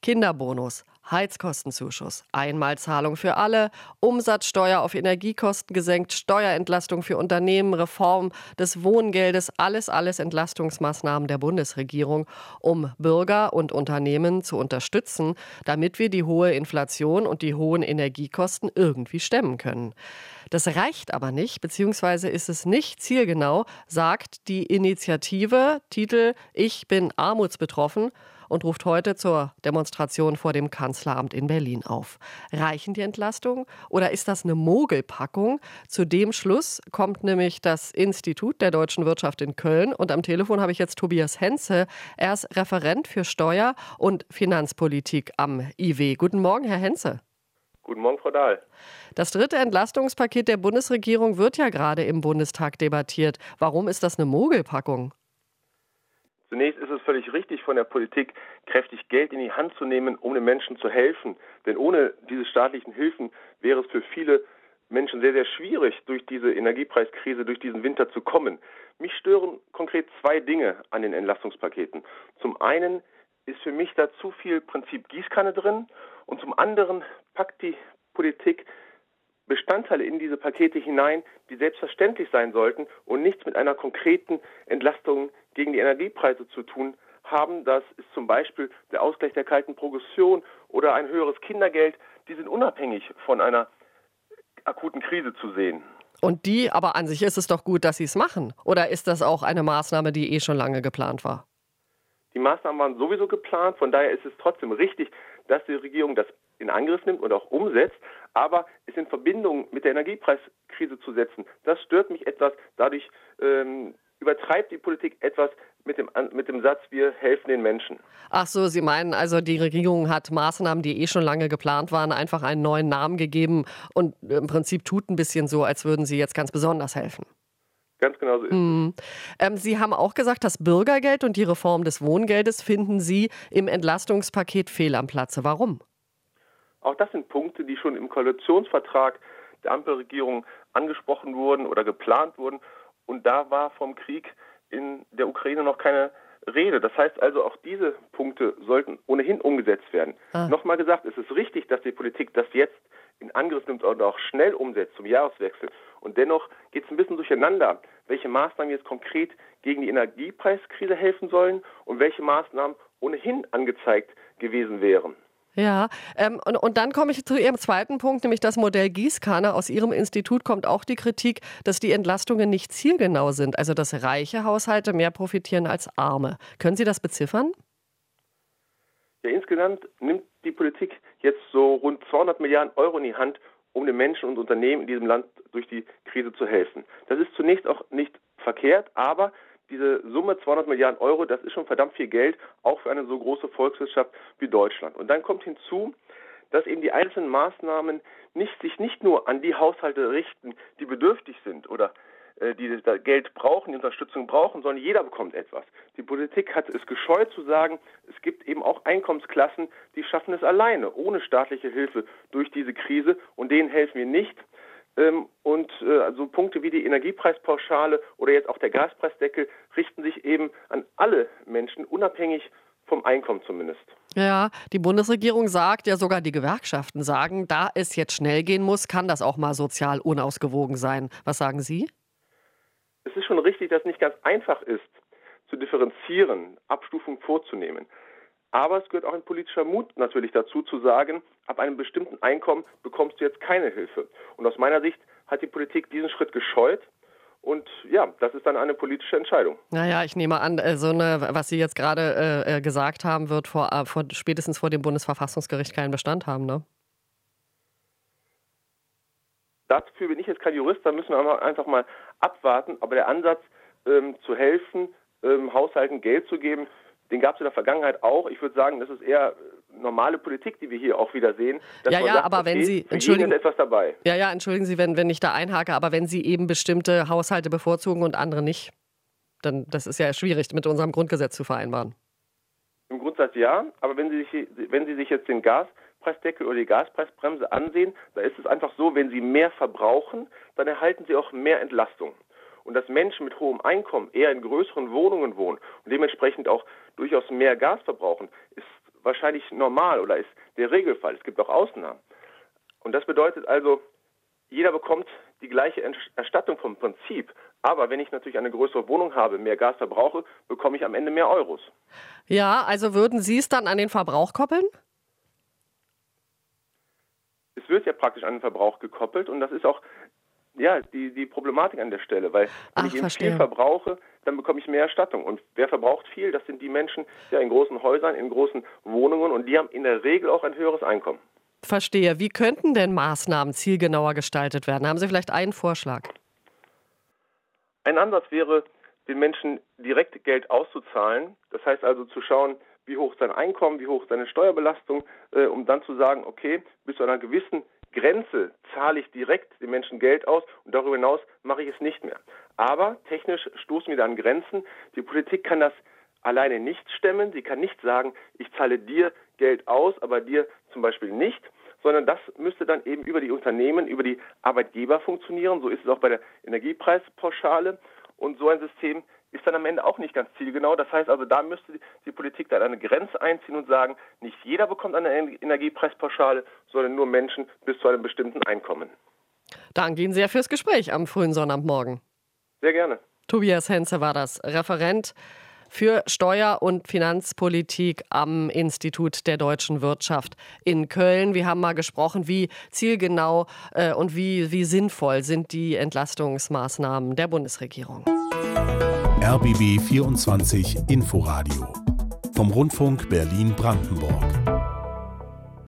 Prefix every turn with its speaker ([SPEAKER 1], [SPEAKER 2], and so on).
[SPEAKER 1] Kinderbonus, Heizkostenzuschuss, Einmalzahlung für alle, Umsatzsteuer auf Energiekosten gesenkt, Steuerentlastung für Unternehmen, Reform des Wohngeldes, alles Entlastungsmaßnahmen der Bundesregierung, um Bürger und Unternehmen zu unterstützen, damit wir die hohe Inflation und die hohen Energiekosten irgendwie stemmen können. Das reicht aber nicht, beziehungsweise ist es nicht zielgenau, sagt die Initiative, Titel Ich bin armutsbetroffen, und ruft heute zur Demonstration vor dem Kanzleramt in Berlin auf. Reichen die Entlastungen oder ist das eine Mogelpackung? Zu dem Schluss kommt nämlich das Institut der deutschen Wirtschaft in Köln. Und am Telefon habe ich jetzt Tobias Henze. Er ist Referent für Steuer- und Finanzpolitik am IW. Guten Morgen, Herr Henze.
[SPEAKER 2] Guten Morgen, Frau Dahl.
[SPEAKER 1] Das dritte Entlastungspaket der Bundesregierung wird ja gerade im Bundestag debattiert. Warum ist das eine Mogelpackung?
[SPEAKER 2] Zunächst ist es völlig richtig von der Politik, kräftig Geld in die Hand zu nehmen, um den Menschen zu helfen. Denn ohne diese staatlichen Hilfen wäre es für viele Menschen sehr, sehr schwierig, durch diese Energiepreiskrise, durch diesen Winter zu kommen. Mich stören konkret zwei Dinge an den Entlastungspaketen. Zum einen ist für mich da zu viel Prinzip Gießkanne drin und zum anderen packt die Politik Bestandteile in diese Pakete hinein, die selbstverständlich sein sollten und nichts mit einer konkreten Entlastung gegen die Energiepreise zu tun haben. Das ist zum Beispiel der Ausgleich der kalten Progression oder ein höheres Kindergeld. Die sind unabhängig von einer akuten Krise zu sehen.
[SPEAKER 1] Aber an sich ist es doch gut, dass Sie es machen. Oder ist das auch eine Maßnahme, die schon lange geplant war?
[SPEAKER 2] Die Maßnahmen waren sowieso geplant, von daher ist es trotzdem richtig, dass die Regierung das in Angriff nimmt und auch umsetzt, aber es in Verbindung mit der Energiepreiskrise zu setzen, das stört mich etwas. Dadurch übertreibt die Politik etwas mit dem Satz, wir helfen den Menschen.
[SPEAKER 1] Ach so, Sie meinen also, die Regierung hat Maßnahmen, die schon lange geplant waren, einfach einen neuen Namen gegeben und im Prinzip tut ein bisschen so, als würden sie jetzt ganz besonders helfen.
[SPEAKER 2] Ganz genau so ist es.
[SPEAKER 1] Sie haben auch gesagt, das Bürgergeld und die Reform des Wohngeldes finden Sie im Entlastungspaket fehl am Platze. Warum?
[SPEAKER 2] Auch das sind Punkte, die schon im Koalitionsvertrag der Ampelregierung angesprochen wurden oder geplant wurden. Und da war vom Krieg in der Ukraine noch keine Rede. Das heißt also, auch diese Punkte sollten ohnehin umgesetzt werden. Nochmal gesagt, es ist richtig, dass die Politik das jetzt in Angriff nimmt und auch schnell umsetzt zum Jahreswechsel. Und dennoch geht es ein bisschen durcheinander, welche Maßnahmen jetzt konkret gegen die Energiepreiskrise helfen sollen und welche Maßnahmen ohnehin angezeigt gewesen wären.
[SPEAKER 1] Ja, und dann komme ich zu Ihrem zweiten Punkt, nämlich das Modell Gießkanne. Aus Ihrem Institut kommt auch die Kritik, dass die Entlastungen nicht zielgenau sind, also dass reiche Haushalte mehr profitieren als arme. Können Sie das beziffern?
[SPEAKER 2] Ja, insgesamt nimmt die Politik jetzt so rund 200 Milliarden Euro in die Hand, um den Menschen und Unternehmen in diesem Land durch die Krise zu helfen. Das ist zunächst auch nicht verkehrt, aber diese Summe 200 Milliarden Euro, das ist schon verdammt viel Geld, auch für eine so große Volkswirtschaft wie Deutschland. Und dann kommt hinzu, dass eben die einzelnen Maßnahmen sich nicht nur an die Haushalte richten, die bedürftig sind oder die das Geld brauchen, die Unterstützung brauchen, sondern jeder bekommt etwas. Die Politik hat es gescheut zu sagen, es gibt eben auch Einkommensklassen, die schaffen es alleine, ohne staatliche Hilfe durch diese Krise und denen helfen wir nicht. Und so Punkte wie die Energiepreispauschale oder jetzt auch der Gaspreisdeckel richten sich eben an alle Menschen, unabhängig vom Einkommen zumindest.
[SPEAKER 1] Ja, die Bundesregierung sagt, ja sogar die Gewerkschaften sagen, da es jetzt schnell gehen muss, kann das auch mal sozial unausgewogen sein. Was sagen Sie?
[SPEAKER 2] Es ist schon richtig, dass es nicht ganz einfach ist, zu differenzieren, Abstufungen vorzunehmen. Aber es gehört auch ein politischer Mut natürlich dazu, zu sagen, ab einem bestimmten Einkommen bekommst du jetzt keine Hilfe. Und aus meiner Sicht hat die Politik diesen Schritt gescheut. Und ja, das ist dann eine politische Entscheidung.
[SPEAKER 1] Naja, ich nehme an, was Sie jetzt gerade gesagt haben, wird spätestens vor dem Bundesverfassungsgericht keinen Bestand haben, ne?
[SPEAKER 2] Dafür bin ich jetzt kein Jurist, da müssen wir einfach mal abwarten. Aber der Ansatz, zu helfen, Haushalten Geld zu geben, den gab es in der Vergangenheit auch. Ich würde sagen, das ist eher normale Politik, die wir hier auch wieder sehen.
[SPEAKER 1] Aber wenn Sie,
[SPEAKER 2] entschuldigen, ist etwas dabei.
[SPEAKER 1] Ja, entschuldigen Sie, wenn ich da einhake, aber wenn Sie eben bestimmte Haushalte bevorzugen und andere nicht, dann das ist ja schwierig mit unserem Grundgesetz zu vereinbaren.
[SPEAKER 2] Im Grundsatz ja, aber wenn Sie sich jetzt den Gaspreisdeckel oder die Gaspreisbremse ansehen, da ist es einfach so, wenn Sie mehr verbrauchen, dann erhalten Sie auch mehr Entlastung. Und dass Menschen mit hohem Einkommen eher in größeren Wohnungen wohnen und dementsprechend auch durchaus mehr Gas verbrauchen, ist wahrscheinlich normal oder ist der Regelfall. Es gibt auch Ausnahmen. Und das bedeutet also, jeder bekommt die gleiche Erstattung vom Prinzip. Aber wenn ich natürlich eine größere Wohnung habe, mehr Gas verbrauche, bekomme ich am Ende mehr Euros.
[SPEAKER 1] Ja, also würden Sie es dann an den Verbrauch koppeln?
[SPEAKER 2] Es wird ja praktisch an den Verbrauch gekoppelt und das ist auch die Problematik an der Stelle, weil wenn ich eben viel verbrauche, dann bekomme ich mehr Erstattung. Und wer verbraucht viel, das sind die Menschen in großen Häusern, in großen Wohnungen und die haben in der Regel auch ein höheres Einkommen.
[SPEAKER 1] Verstehe. Wie könnten denn Maßnahmen zielgenauer gestaltet werden? Haben Sie vielleicht einen Vorschlag?
[SPEAKER 2] Ein Ansatz wäre, den Menschen direkt Geld auszuzahlen. Das heißt also zu schauen, wie hoch sein Einkommen, wie hoch seine Steuerbelastung, um dann zu sagen, okay, bis zu einer gewissen Grenze zahle ich direkt den Menschen Geld aus und darüber hinaus mache ich es nicht mehr. Aber technisch stoßen wir da an Grenzen. Die Politik kann das alleine nicht stemmen. Sie kann nicht sagen, ich zahle dir Geld aus, aber dir zum Beispiel nicht, sondern das müsste dann eben über die Unternehmen, über die Arbeitgeber funktionieren. So ist es auch bei der Energiepreispauschale. Und so ein System ist dann am Ende auch nicht ganz zielgenau. Das heißt also, da müsste die Politik dann eine Grenze einziehen und sagen, nicht jeder bekommt eine Energiepreispauschale, sondern nur Menschen bis zu einem bestimmten Einkommen.
[SPEAKER 1] Danke Ihnen sehr fürs Gespräch am frühen Sonnabendmorgen.
[SPEAKER 2] Sehr gerne.
[SPEAKER 1] Tobias Henze war das, Referent für Steuer- und Finanzpolitik am Institut der deutschen Wirtschaft in Köln. Wir haben mal gesprochen, wie zielgenau und wie sinnvoll sind die Entlastungsmaßnahmen der Bundesregierung.
[SPEAKER 3] RBB 24 Inforadio vom Rundfunk Berlin-Brandenburg.